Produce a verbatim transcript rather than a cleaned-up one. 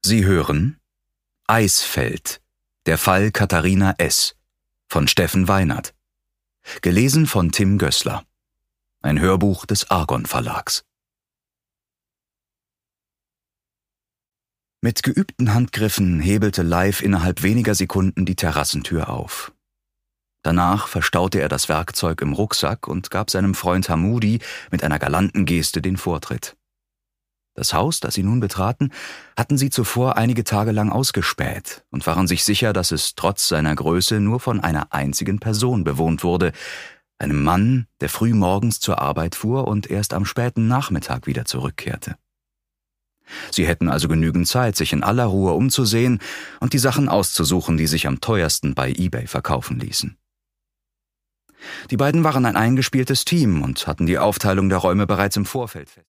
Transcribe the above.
Sie hören Eisfeld, der Fall Katharina S. von Steffen Weinert. Gelesen von Tim Gößler. Ein Hörbuch des Argon Verlags. Mit geübten Handgriffen hebelte Leif innerhalb weniger Sekunden die Terrassentür auf. Danach verstaute er das Werkzeug im Rucksack und gab seinem Freund Hamudi mit einer galanten Geste den Vortritt. Das Haus, das sie nun betraten, hatten sie zuvor einige Tage lang ausgespäht und waren sich sicher, dass es trotz seiner Größe nur von einer einzigen Person bewohnt wurde, einem Mann, der früh morgens zur Arbeit fuhr und erst am späten Nachmittag wieder zurückkehrte. Sie hätten also genügend Zeit, sich in aller Ruhe umzusehen und die Sachen auszusuchen, die sich am teuersten bei eBay verkaufen ließen. Die beiden waren ein eingespieltes Team und hatten die Aufteilung der Räume bereits im Vorfeld festgelegt.